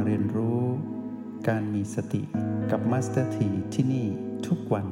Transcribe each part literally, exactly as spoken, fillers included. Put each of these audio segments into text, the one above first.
เรียนรู้การมีสติกับมาสเตอร์ทีที่นี่ทุกวัน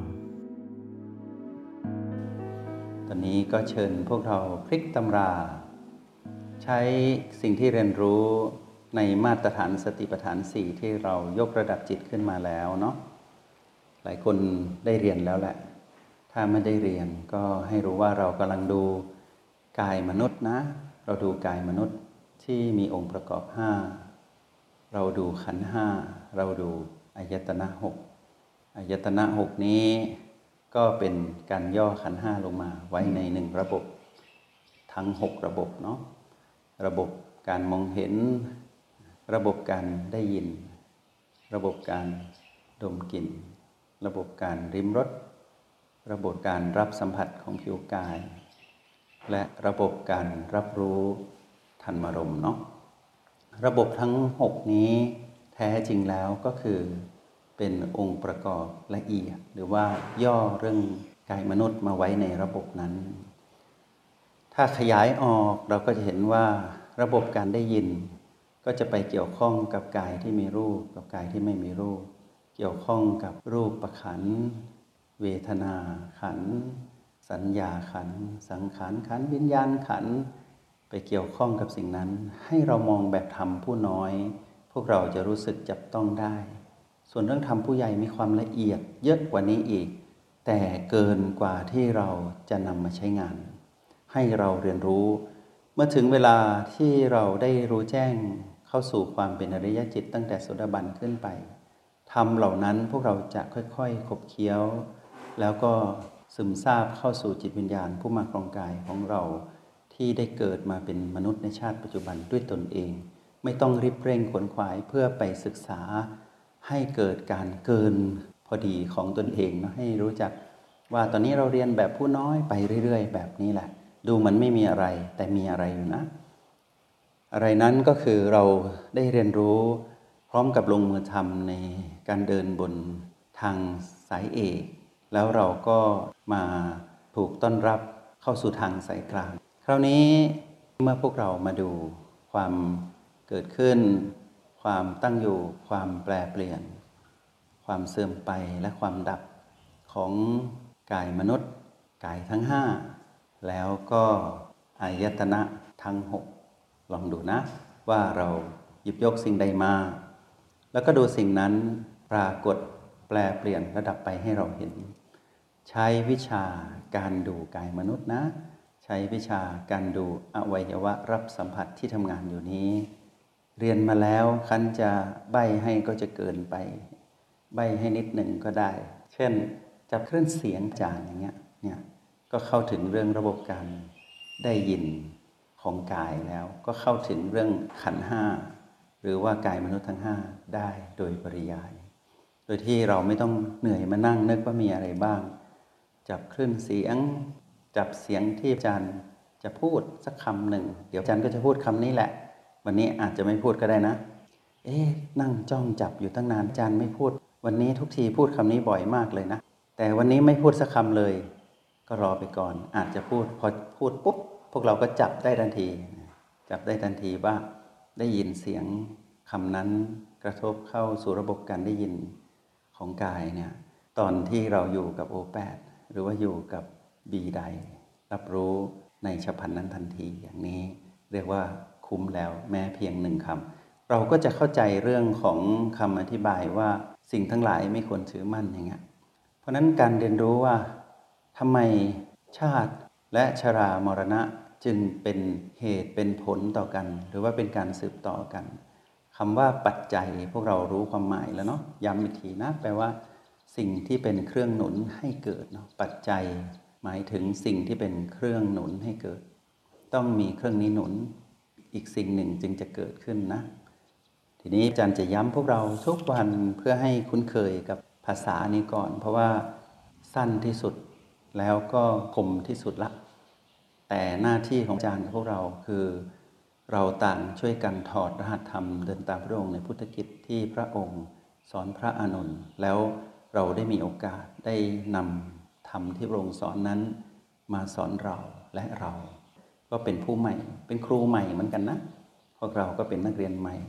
ตอนนี้ก็เชิญพวกเราพลิกตำราใช้สิ่งที่เรียนรู้ในมาตรฐานสติปัฏฐานสี่ที่เรายกระดับจิตขึ้นมาแล้วเนาะหลายคนได้เรียนแล้วแหละถ้าไม่ได้เรียนก็ให้รู้ว่าเรากำลังดูกายมนุษย์นะเราดูกายมนุษย์ที่มีองค์ประกอบห้าเราดูขันธ์ห้าเราดูอายตนะหกอายตนะหกนี้ก็เป็นการย่อขันธ์ห้าลงมาไว้ในหนึ่งระบบทั้งหกระบบเนาะระบบการมองเห็นระบบการได้ยินระบบการดมกลิ่นระบบการลิ้มรสระบบการรับสัมผัสของผิวกายและระบบการรับรู้ธรรมารมณ์เนาะระบบทั้งหกนี้แท้จริงแล้วก็คือเป็นองค์ประกอบละเอียดหรือว่าย่อเรื่องกายมนุษย์มาไว้ในระบบนั้นถ้าขยายออกเราก็จะเห็นว่าระบบการได้ยินก็จะไปเกี่ยวข้องกับกายที่มีรูปกับกายที่ไม่มีรูปเกี่ยวข้องกับรูปขันธ์เวทนาขันธ์สัญญาขันธ์สังขารขันธ์วิญญาณขันธ์ไปเกี่ยวข้องกับสิ่งนั้นให้เรามองแบบธรรมผู้น้อยพวกเราจะรู้สึกจับต้องได้ส่วนเรื่องธรรมผู้ใหญ่มีความละเอียดเยอะกว่านี้อีกแต่เกินกว่าที่เราจะนำมาใช้งานให้เราเรียนรู้เมื่อถึงเวลาที่เราได้รู้แจ้งเข้าสู่ความเป็นอริยจิตตั้งแต่โสดาบันขึ้นไปธรรมเหล่านั้นพวกเราจะค่อยๆขบเคี้ยวแล้วก็ซึมซาบเข้าสู่จิตวิญญาณผู้มาครองกายของเราที่ได้เกิดมาเป็นมนุษย์ในชาติปัจจุบันด้วยตนเองไม่ต้องรีบเร่งขวนขวายเพื่อไปศึกษาให้เกิดการเกินพอดีของตนเองนะให้รู้จักว่าตอนนี้เราเรียนแบบผู้น้อยไปเรื่อยๆแบบนี้แหละดูเหมือนไม่มีอะไรแต่มีอะไรอยู่นะอะไรนั้นก็คือเราได้เรียนรู้พร้อมกับลงมือทำในการเดินบนทางสายเอกแล้วเราก็มาถูกต้อนรับเข้าสู่ทางสายกลางคราวนี้เมื่อพวกเรามาดูความเกิดขึ้นความตั้งอยู่ความแปรเปลี่ยนความเสื่อมไปและความดับของกายมนุษย์กายทั้งห้าแล้วก็อายตนะทั้งหกลองดูนะว่าเราหยิบยกสิ่งใดมาแล้วก็ดูสิ่งนั้นปรากฏแปลเปลี่ยนระดับไปให้เราเห็นใช้วิชาการดูกายมนุษย์นะใช้วิชาการดูอวัยวะรับสัมผัสที่ทำงานอยู่นี้เรียนมาแล้วคันจะใบ้ให้ก็จะเกินไปใบ้ให้นิดหนึ่งก็ได้เช่นจับเครื่องเสียงจานอย่างเงี้ยเนี่ยก็เข้าถึงเรื่องระบบการได้ยินของกายแล้วก็เข้าถึงเรื่องขันธ์ห้าหรือว่ากายมนุษย์ทั้งห้าได้โดยปริยายโดยที่เราไม่ต้องเหนื่อยมานั่งนึกว่ามีอะไรบ้างจับคลื่นเสียงจับเสียงที่อาจารย์จะพูดสักคำหนึ่งเดี๋ยวอาจารย์ก็จะพูดคำนี้แหละวันนี้อาจจะไม่พูดก็ได้นะเอ๊ะนั่งจ้องจับอยู่ตั้งนานอาจารย์ไม่พูดวันนี้ทุกทีพูดคำนี้บ่อยมากเลยนะแต่วันนี้ไม่พูดสักคำเลยก็รอไปก่อนอาจจะพูดพอพูดปุ๊บพวกเราก็จับได้ทันทีจับได้ทันทีว่าได้ยินเสียงคำนั้นกระทบเข้าสู่ระบบการได้ยินของกายเนี่ยตอนที่เราอยู่กับโอแปดหรือว่าอยู่กับบีใดรับรู้ในฉับพลันนั้นทันทีอย่างนี้เรียกว่าคุ้มแล้วแม้เพียงหนึ่งคำเราก็จะเข้าใจเรื่องของคำอธิบายว่าสิ่งทั้งหลายไม่ควรถือมั่นอย่างเงี้ยเพราะนั้นการเรียนรู้ว่าทำไมชาติและชรามรณะจึงเป็นเหตุเป็นผลต่อกันหรือว่าเป็นการสืบต่อกันคำว่าปัจจัยพวกเรารู้ความหมายแล้วเนาะย้ำอีกทีนะแปลว่าสิ่งที่เป็นเครื่องหนุนให้เกิดเนาะปัจจัยหมายถึงสิ่งที่เป็นเครื่องหนุนให้เกิดต้องมีเครื่องนี้หนุนอีกสิ่งหนึ่งจึงจะเกิดขึ้นนะทีนี้อาจารย์จะย้ำพวกเราทุกวันเพื่อให้คุ้นเคยกับภาษานี้ก่อนเพราะว่าสั้นที่สุดแล้วก็คมที่สุดละแต่หน้าที่ของอาจารย์กับพวกเราคือเราต่างช่วยกันถอดรหัสธรรมเดินตามพระองค์ในพุทธกิจที่พระองค์สอนพระอานนท์แล้วเราได้มีโอกาสได้นำธรรมที่พระองค์สอนนั้นมาสอนเราและเราก็เป็นผู้ใหม่เป็นครูใหม่เหมือนกันนะพวกเราก็เป็นนักเรียนใหม่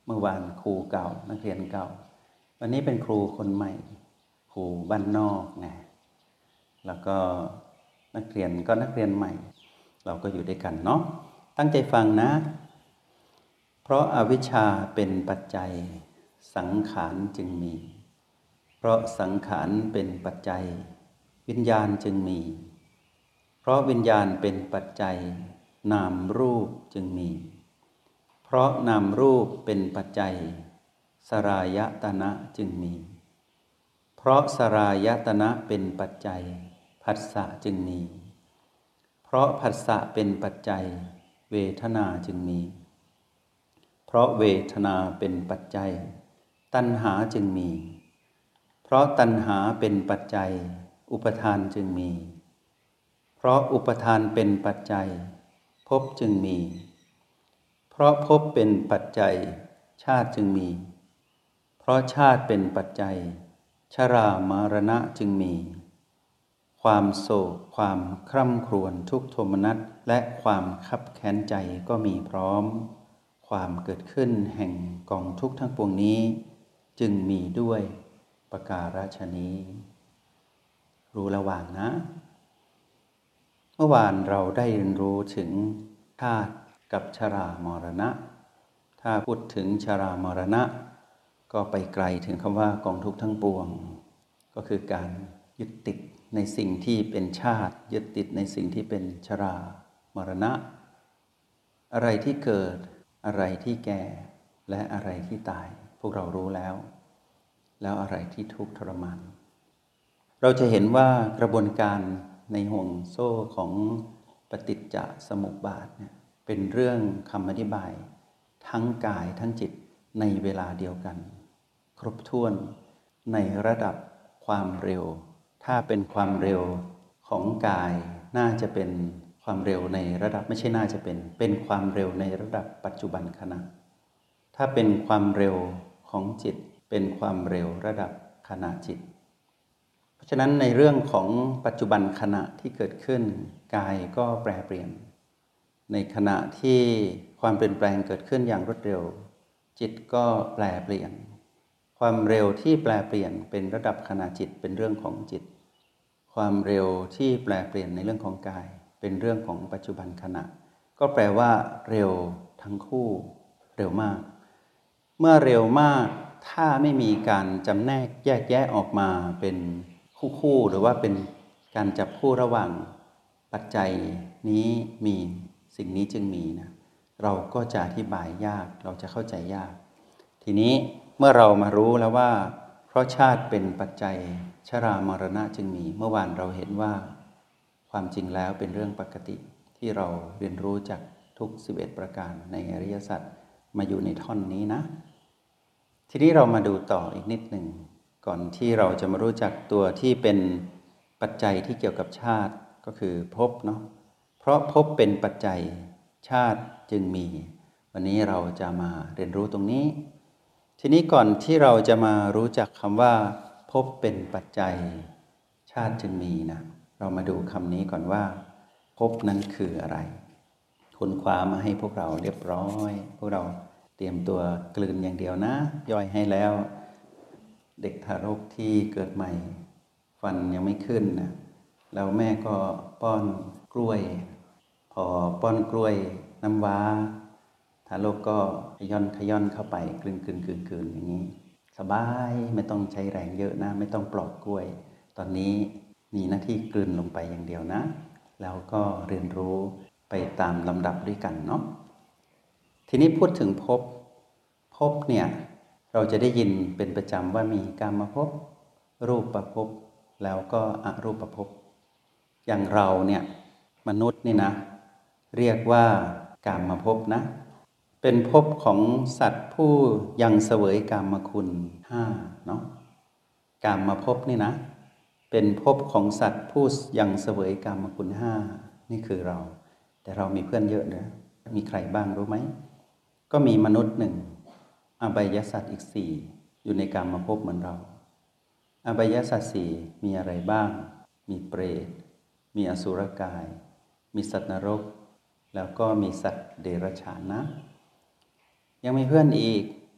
เมื่อวานครูเก่านักเรียนเก่าวันนี้เป็นครูคนใหม่ครูบ้านนอกไงแล้วก็นักเรียนก็นักเรียนใหม่เราก็อยู่ด้วยกันเนาะตั้งใจฟังนะเพราะอวิชชาเป็นปัจจัยสังขารจึงมีเพราะสังขารเป็นปัจจัยวิญญาณจึงมีเพราะวิญญาณเป็นปัจจัยนามรูปจึงมีเพราะนามรูปเป็นปัจจัยสลายตนะจึงมีเพราะสลายตนะเป็นปัจจัยผัสสะจึงมีเพราะผัสสะเป็นปัจจัยเวทนาจึงมีเพราะเวทนาเป็นปัจจัยตัณหาจึงมีเพราะตัณหาเป็นปัจจัยอุปทานจึงมีเพราะอุปทานเป็นปัจจัยภพจึงมีเพราะภพเป็นปัจจัยชาติจึงมีเพราะชาติเป็นปัจจัยชรามรณะจึงมีความโศกความคร่ำครวญทุกข์โทมนัสและความคับแค้นใจก็มีพร้อมความเกิดขึ้นแห่งกองทุกข์ทั้งปวงนี้จึงมีด้วยประการฉนี้รู้ระหว่างนะเมื่อวานเราได้เรียนรู้ถึงธาตุกับชรามรณะถ้าพูดถึงชรามรณะก็ไปไกลถึงคำว่ากองทุกข์ทั้งปวงก็คือการยึดติดในสิ่งที่เป็นชาติยึดติดในสิ่งที่เป็นชรามรณะอะไรที่เกิดอะไรที่แก่และอะไรที่ตายพวกเรารู้แล้วแล้วอะไรที่ทุกข์ทรมานเราจะเห็นว่ากระบวนการในห่วงโซ่ของปฏิจจสมุปบาทเนี่ยเป็นเรื่องคำอธิบายทั้งกายทั้งจิตในเวลาเดียวกันครบถ้วนในระดับความเร็วถ้าเป็นความเร็วของกายน่าจะเป็นความเร็วในระดับไม่ใช่น่าจะเป็นเป็นความเร็วในระดับปัจจุบันขณะถ้าเป็นความเร็วของจิตเป็นความเร็วระดับขณะจิตเพราะฉะนั้นในเรื่องของปัจจุบันขณะที่เกิดขึ้นกายก็แปรเปลี่ยนในขณะที่ความเปลี่ยนแปลงเกิดขึ้นอย่างรวดเร็วจิตก็แปรเปลี่ยนความเร็วที่แปรเปลี่ยนเป็นระดับขณะจิตเป็นเรื่องของจิตความเร็วที่แปรเปลี่ยนในเรื่องของกายเป็นเรื่องของปัจจุบันขณะก็แปลว่าเร็วทั้งคู่เร็วมากเมื่อเร็วมากถ้าไม่มีการจำแนกแยกแยะออกมาเป็นคู่ๆหรือว่าเป็นการจับคู่ระหว่างปัจจัยนี้มีสิ่งนี้จึงมีนะเราก็จะอธิบายยากเราจะเข้าใจยากทีนี้เมื่อเรามารู้แล้วว่าเพราะชาติเป็นปัจจัยชรามรณะจึงมีเมื่อวานเราเห็นว่าความจริงแล้วเป็นเรื่องปกติที่เราเรียนรู้จากทุกสิบเอ็ดประการในอริยสัจมาอยู่ในท่อนนี้นะทีนี้เรามาดูต่ออีกนิดหนึ่งก่อนที่เราจะมารู้จักตัวที่เป็นปัจจัยที่เกี่ยวกับชาติก็คือภพเนาะเพราะภพเป็นปัจจัยชาติจึงมีวันนี้เราจะมาเรียนรู้ตรงนี้ทีนี้ก่อนที่เราจะมารู้จักคำว่าภพเป็นปัจจัยชาติจึงมีนะเรามาดูคำนี้ก่อนว่าภพนั้นคืออะไรค้นคว้ามาให้พวกเราเรียบร้อยพวกเราเตรียมตัวกลืนอย่างเดียวนะย่อยให้แล้วเด็กทารกที่เกิดใหม่ฟันยังไม่ขึ้นนะแล้วแม่ก็ป้อนกล้วยพอป้อนกล้วยน้ำว้าทารกก็ขย่อนขย่อนเข้าไปกลืนกลืนกลืนกลืนอย่างนี้สบายไม่ต้องใช้แรงเยอะนะไม่ต้องปลอกกล้วยตอนนี้มีหน้าที่กลืนลงไปอย่างเดียวนะแล้วก็เรียนรู้ไปตามลำดับด้วยกันเนาะทีนี้พูดถึงภพภพเนี่ยเราจะได้ยินเป็นประจำว่ามีกามภพรูปภพแล้วก็อรูปภพอย่างเราเนี่ยมนุษย์นี่นะเรียกว่ากามภพนะเป็นภพของสัตว์ผู้ยังเสวยกามคุณห้าเนาะกามภพนี่นะเป็นภพของสัตว์ผู้ยังเสวยกามคุณห้านี่คือเราแต่เรามีเพื่อนเยอะนะมีใครบ้างรู้ไหมก็มีมนุษย์หนึ่งอบายสัตว์อีกสี่อยู่ในกามภพเหมือนเราอบายสัตว์สี่มีอะไรบ้างมีเปรตมีอสุรกายมีสัตว์นรกแล้วก็มีสัตว์เดรัจฉานนะยังมีเพื่อนอีก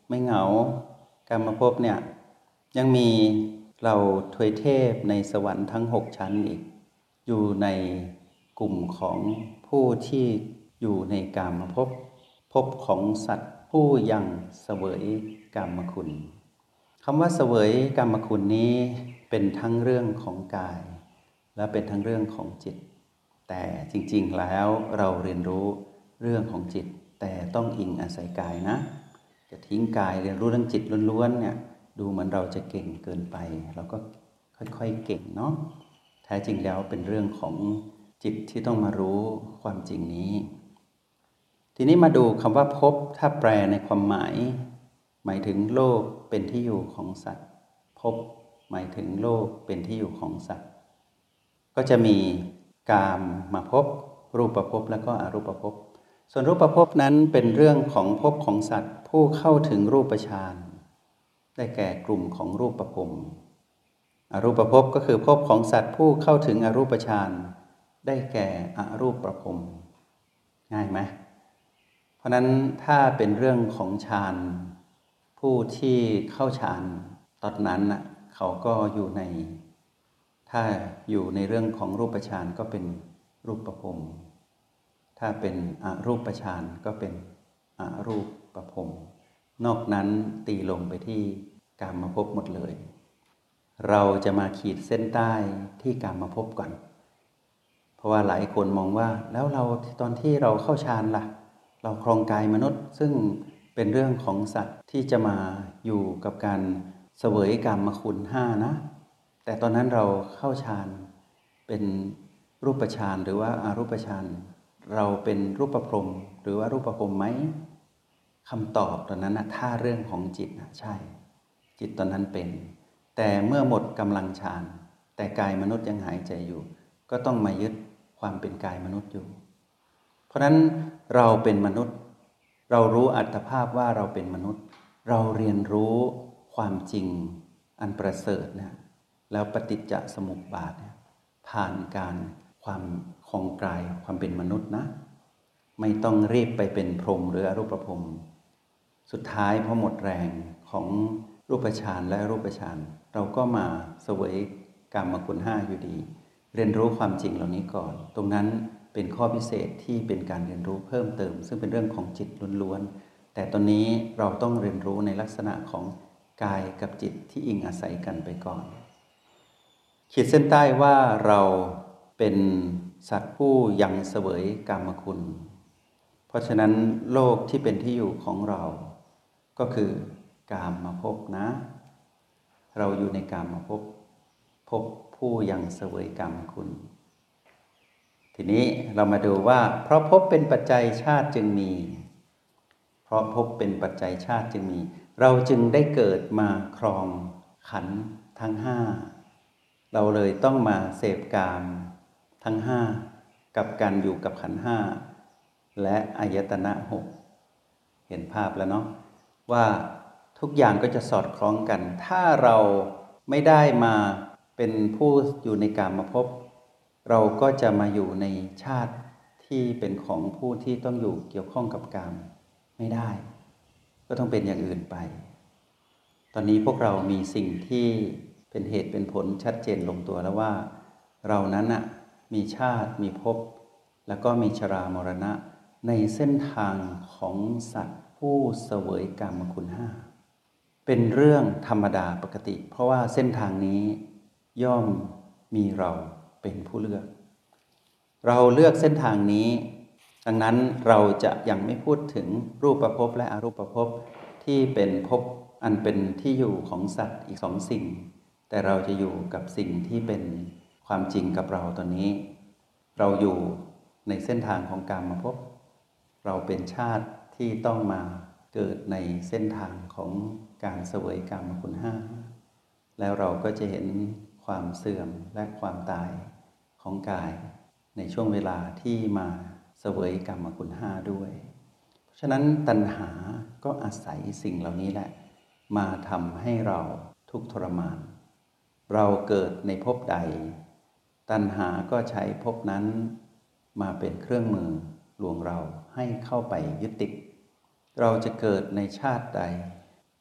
ไม่เหงากามภพเนี่ยยังมีเราทวยเทพในสวรรค์ทั้งหกชั้นอีกอยู่ในกลุ่มของผู้ที่อยู่ในกามภพภพของสัตว์ผู้ยังเสวยกามคุณคำว่าเสวยกามคุณนี้เป็นทั้งเรื่องของกายและเป็นทั้งเรื่องของจิตแต่จริงๆแล้วเราเรียนรู้เรื่องของจิตแต่ต้องอิงอาศัยกายนะจะทิ้งกายเรียนรู้เรื่องจิตล้วนๆเนี่ยดูเหมือนเราจะเก่งเกินไปเราก็ค่อยๆเก่งเนาะแท้จริงแล้วเป็นเรื่องของจิตที่ต้องมารู้ความจริงนี้ทีนี้มาดูคำว่าภพถ้าแปลในความหมายหมายถึงโลกเป็นที่อยู่ของสัตว์ภพหมายถึงโลกเป็นที่อยู่ของสัตว์ก็จะมีกามมาภพรูปภพแล้วก็อรูปภพส่วนรูปภพนั้นเป็นเรื่องของภพของสัตว์ผู้เข้าถึงรูปฌานได้แก่กลุ่มของรูปภพอรูปภพก็คือภพของสัตว์ผู้เข้าถึงอรูปฌานได้แก่อรูปภพง่ายไหมเพราะนั้นถ้าเป็นเรื่องของฌานผู้ที่เข้าฌานตอนนั้นน่ะเขาก็อยู่ในถ้าอยู่ในเรื่องของรูปฌานก็เป็นรูปภพถ้าเป็นอรูปฌานก็เป็นอรูปภพนอกนั้นตีลงไปที่กามภพหมดเลยเราจะมาขีดเส้นใต้ที่กามภพก่อนเพราะว่าหลายคนมองว่าแล้วเราตอนที่เราเข้าฌานล่ะเราครองกายมนุษย์ซึ่งเป็นเรื่องของสัตว์ที่จะมาอยู่กับการเสวยกามคุณห้านะแต่ตอนนั้นเราเข้าฌานเป็นรูปฌานหรือว่าอรูปฌานเราเป็นรูปพรหมหรือว่ารูปพรหมไหมคำตอบตอนนั้นนะถ้าเรื่องของจิตนะใช่จิตตอนนั้นเป็นแต่เมื่อหมดกำลังฌานแต่กายมนุษย์ยังหายใจอยู่ก็ต้องมายึดความเป็นกายมนุษย์อยู่เพราะฉะนั้นเราเป็นมนุษย์เรารู้อัตภาพว่าเราเป็นมนุษย์เราเรียนรู้ความจริงอันประเสริฐนะแล้วปฏิจจสมุปบาทเนี่ยผ่านการความคลองกายความเป็นมนุษย์นะไม่ต้องรีบไปเป็นพรหมหรืออรูปพรหมสุดท้ายพอหมดแรงของรูปฌานและอรูปฌานเราก็มาเสวยกามคุณห้าอยู่ดีเรียนรู้ความจริงเหล่านี้ก่อนตรงนั้นเป็นข้อพิเศษที่เป็นการเรียนรู้เพิ่มเติมซึ่งเป็นเรื่องของจิตล้วนๆแต่ตอนนี้เราต้องเรียนรู้ในลักษณะของกายกับจิตที่อิงอาศัยกันไปก่อนขีดเส้นใต้ว่าเราเป็นสัตว์ผู้ยังเสวยกามคุณเพราะฉะนั้นโลกที่เป็นที่อยู่ของเราก็คือกามภพนะเราอยู่ในกามภพภพผู้ยังเสวยกามคุณทีนี้เรามาดูว่าเพราะภพเป็นปัจจัยชาติจึงมีเพราะภพเป็นปัจจัยชาติจึงมีเราจึงได้เกิดมาครองขันธ์ทั้งห้าเราเลยต้องมาเสพกามทั้งห้ากับการอยู่กับขันธ์ห้าและอายตนะหกเห็นภาพแล้วเนาะว่าทุกอย่างก็จะสอดคล้องกันถ้าเราไม่ได้มาเป็นผู้อยู่ในกามภพเราก็จะมาอยู่ในชาติที่เป็นของผู้ที่ต้องอยู่เกี่ยวข้องกับกามไม่ได้ก็ต้องเป็นอย่างอื่นไปตอนนี้พวกเรามีสิ่งที่เป็นเหตุเป็นผลชัดเจนลงตัวแล้วว่าเรานั้นน่ะมีชาติมีภพแล้วก็มีชรามรณะในเส้นทางของสัตว์ผู้เสวยกามคุณห้าเป็นเรื่องธรรมดาปกติเพราะว่าเส้นทางนี้ย่อมมีเราเป็นผู้เลือกเราเลือกเส้นทางนี้ดังนั้นเราจะยังไม่พูดถึงรูปภพและอรูปภพที่เป็นภพอันเป็นที่อยู่ของสัตว์อีกสองสิ่งแต่เราจะอยู่กับสิ่งที่เป็นความจริงกับเราตอนนี้เราอยู่ในเส้นทางของกามภพเราเป็นชาติที่ต้องมาเกิดในเส้นทางของการเสวยกามคุณห้าแล้วเราก็จะเห็นความเสื่อมและความตายของกายในช่วงเวลาที่มาเสวยกามคุณห้าด้วยเพราะฉะนั้นตัณหาก็อาศัยสิ่งเหล่านี้แหละมาทำให้เราทุกข์ทรมานเราเกิดในภพใดตัณหาก็ใช้ภพนั้นมาเป็นเครื่องมือลวงเราให้เข้าไปยึดติดเราจะเกิดในชาติใด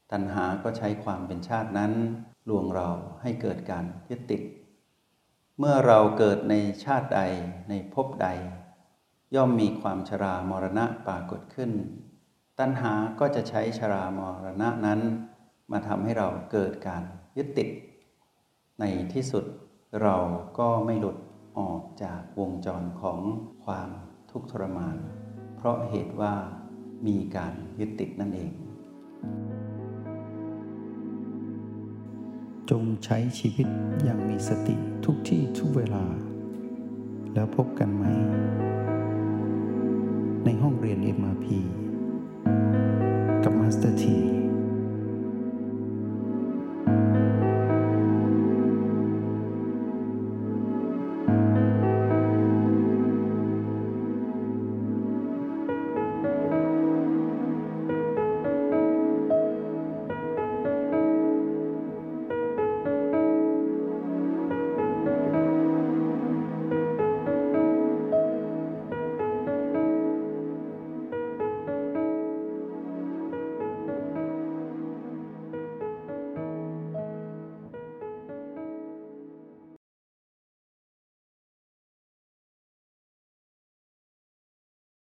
ตัณหาก็ใช้ความเป็นชาตินั้นลวงเราให้เกิดการยึดติดเมื่อเราเกิดในชาติใดในภพใดย่อมมีความชรามรณะปรากฏขึ้นตัณหาก็จะใช้ชรามรณะนั้นมาทำให้เราเกิดการยึดติดในที่สุดเราก็ไม่หลุดออกจากวงจรของความทุกข์ทรมานเพราะเหตุว่ามีการยึดติดนั่นเองจงใช้ชีวิตอย่างมีสติทุกที่ทุกเวลาแล้วพบกันไหมในห้องเรียน เอ็ม อาร์ พี กับมาสเตอร์ที